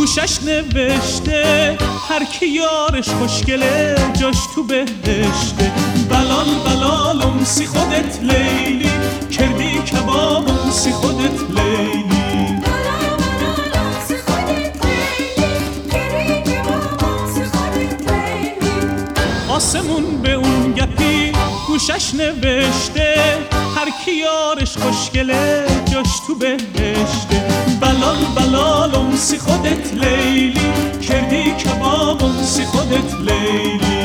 گوشش نوشته هر کی یارش خوشگله جاش تو بهشته. بلال بلالم سی خودت لیلی، کردی کبابم سی خودت لیلی. آسمون به اون گپی گوشش نوشته هر کی یارش خوشگله جاش تو بهشته. بلال بلالم سی خودت لیلی، کردی کبابم سی خودت لیلی.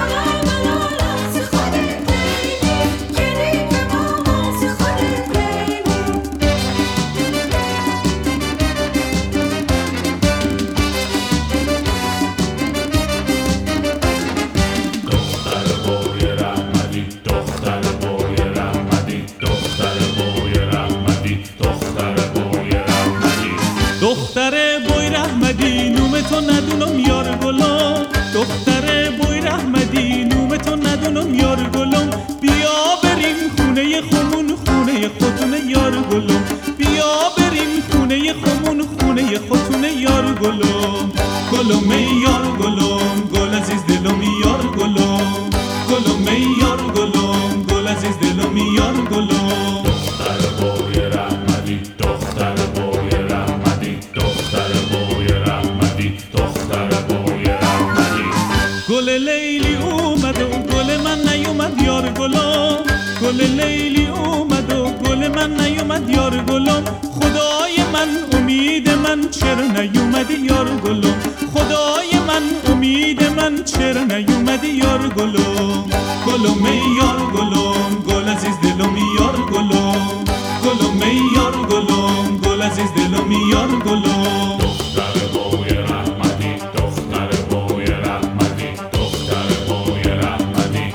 دختر بوی رحمدی نوم تو ندونم یار گلم، دختر بوی رحمدی نوم تو ندونم یار گلم. بیا بریم خونه خمون خونه خودونه یار گلم، بیا بریم خونه خمون خونه خودونه یار گلم. گلم ای یار گلم گل عزیز دلم یار گلم، گلم ای یار گلم گل عزیز دلم یار گلم. دختر بوی رحمدی دختر بوی رحمدی دختر بوی رحمدی دختر بوی رحمدی. گل لیلی اومد و گل من نیومد یار گلم، گل لیلی اومد و گل من نیومد یار گلم. خدای من امید من چرا نیومدی یار گلم، خدای من امید من چرا نیومدی یار گلم. گلم ای یار گلم گل عزیز دلم یار گلم، گلم ای یار گلم گل عزیز دلم یار گلم. دختر بوی رحمدی دختر بوی رحمدی دختر بوی رحمدی.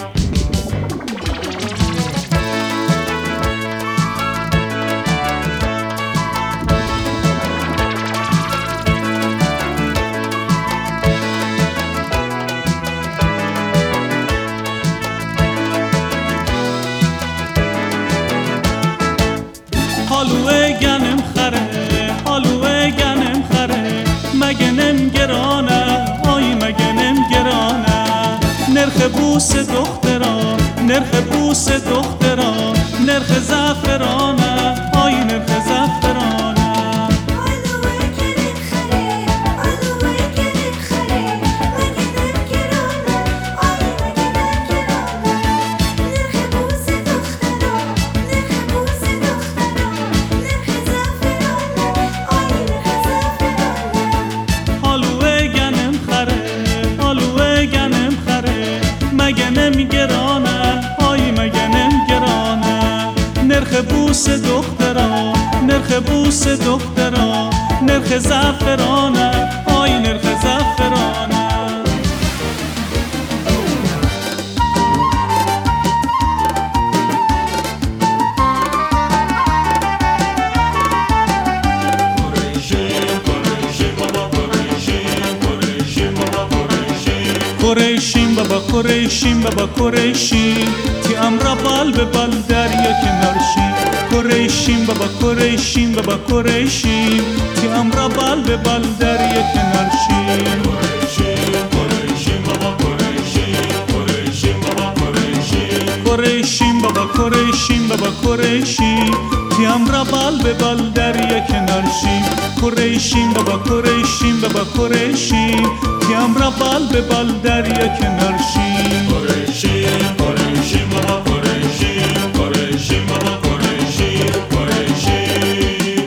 حالوه گنم خره حالوه گنم خره، مگه نم گرانه آی مگه نم گرانه. نرخ بوس دخترا نرخ بوس دخترا، نرخ زعفرانه آی نرخ زعفرانه. مگه نمیگرانه آی مگه نمیگرانه. نرخ بوس دخترا نرخ بوس دخترا، نرخ زعفرانه آی نرخ زعفرانه. قریشیم بابا قریشیم بابا قریشیم، تی امرا بال به بال دریا کنارشیم. قریشیم بابا قریشیم بابا قریشیم، تی امرا بال به بال دریا کنارشیم. قریشیم بابا قریشیم قریشیم بابا قریشیم. قریشیم بابا قریشیم بابا قریشیم، تی امرا بال به بال دریا کنارشیم. قریشیم بابا قریشیم بابا قریشیم، تی امرا بال به بال دریا کنارشیم. قریشیم قریشیم بابا قریشیم قریشیم بابا قریشیم قریشیم.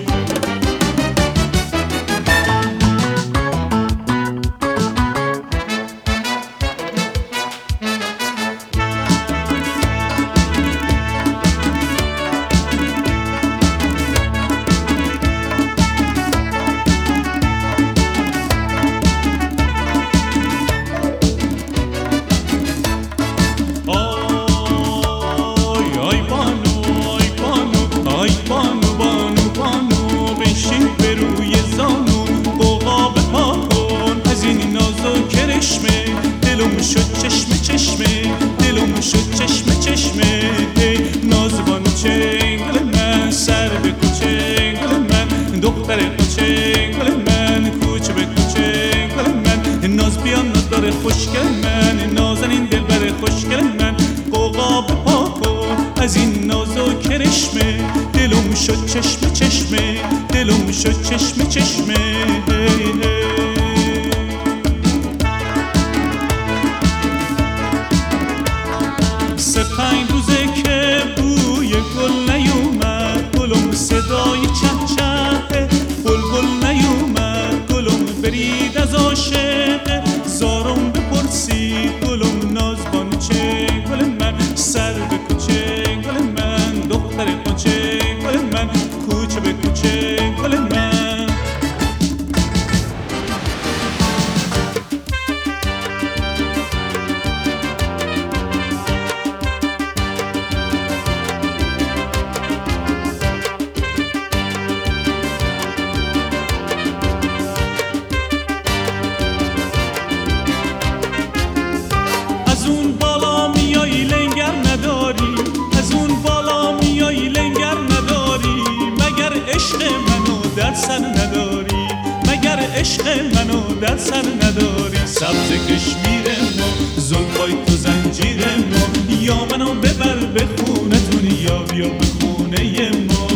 من قوقا بپا کن از این ناز و کرشمه دلم شد چشمه چشمه دلم شد چشمه چشمه سه پنج روزه که بوی گل نیومد گلم صدای چه چه بلبل نیومد گلم برید از عاشق زارم بپرسید گلم نازبان چه گل من سر به کوچه گل من دختر کوچه گل من کوچه به کوچه گل من از اون بالا میای لنگر نداری از اون بالا میای لنگر نداری مگر عشق منو در سر نداری مگر عشق منو در سر نداری سبز کشمیر ما زلفای تو زنجیر ما یا منو ببر به خونتون یا بیا به خونه ما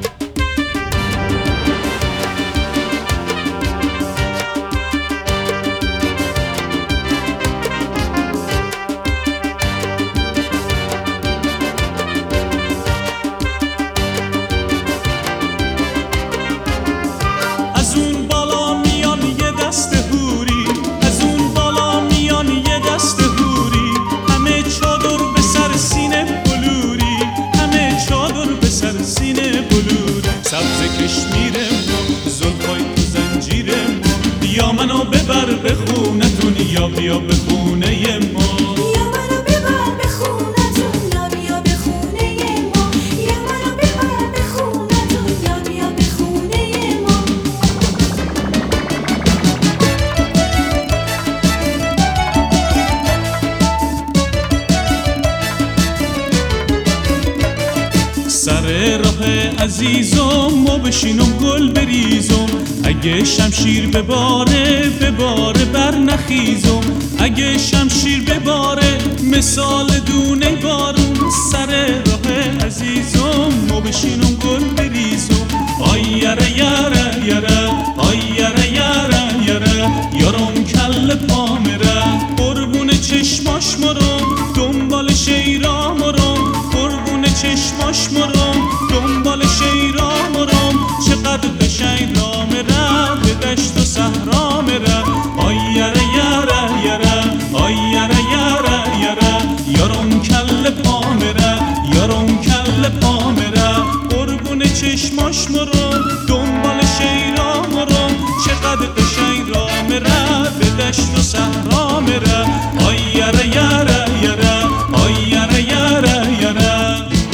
از اون بالا میان یه دست هوری از اون بالا میان یه دست هوری همه چادر به سر سینه بلوری همه چادر به سر سینه بلوری سبز کشمیر ما زلفای تو زنجیر ما بیا منو ببر به خونتون یا بیا به خونه ما سر راه عزیزم ما بشینم گل بریزم اگه شمشیر بباره بر نخیزم اگه شمشیر بباره مثال دونه بارون سر راه عزیزم ما بشینم گل بریزم آی یره یره یره آی یره یره یره یارم کل پامره قربون چشماش مرم دنبال شیرا مرم قربون چشماش مرم دنبال شیرا مرم چقدر قشنگ راه میره به دشت و صحرا میره آی یره یره یره آی یره یره یره یارم کل پا میره یارم کل پا میره قربون چشماش مرم دنبال شیرا مرم چقدر قشنگ راه میره به دشت و صحرا میره آی یره یره یره آی یره یره یره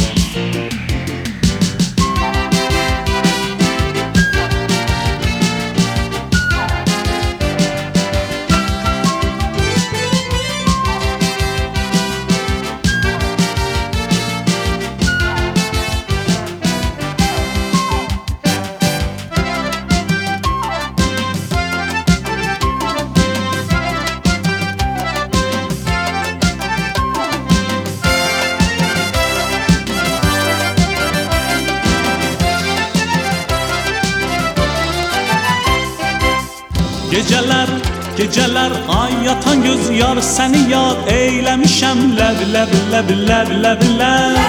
Geceler ay yatan göz yar seni yad eylemişem leb leb leb leb leb leb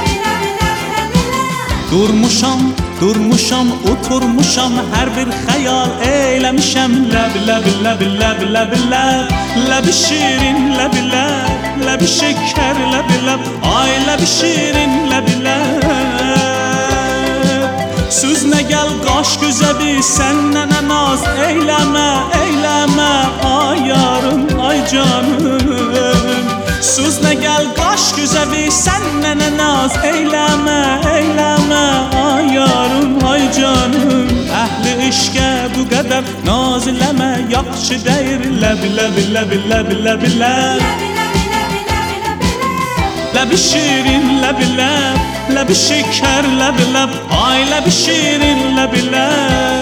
Durmuşam oturmuşam her bir hayal eylemişem leb leb leb leb leb leb Lebi şirin leb leb lebi şeker leb leb ay lebi şirin leb leb Sözüne gel kaş göze bir senden naz eyleme eyleme ay yarım ay canım Sözüne gel kaş göze bir senden naz eyleme eyleme ay yarım ay canım Ehli işke bu kadar nazileme yakşı deyir lebi lebi lebi lebi lebi leb Lebi şirin lebi leb lebi şeker lebi leb ay lebi şirin lebi leb